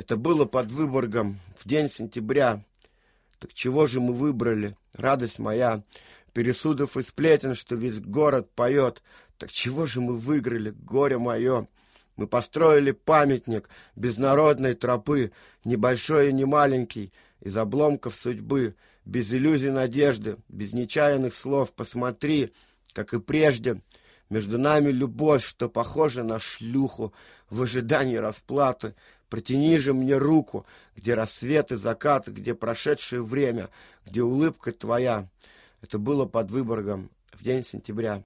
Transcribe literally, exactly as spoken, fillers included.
Это было под Выборгом в день сентября. Так чего же мы выбрали, радость моя, пересудов и сплетен, что весь город поет? Так чего же мы выиграли, горе мое? Мы построили памятник без народной тропы, небольшой и не маленький, из обломков судьбы, без иллюзий надежды, без нечаянных слов. Посмотри, как и прежде, между нами любовь, что похожа на шлюху в ожидании расплаты. Протяни же мне руку, где рассвет и закат, где прошедшее время, где улыбка твоя. Это было под Выборгом в день сентября.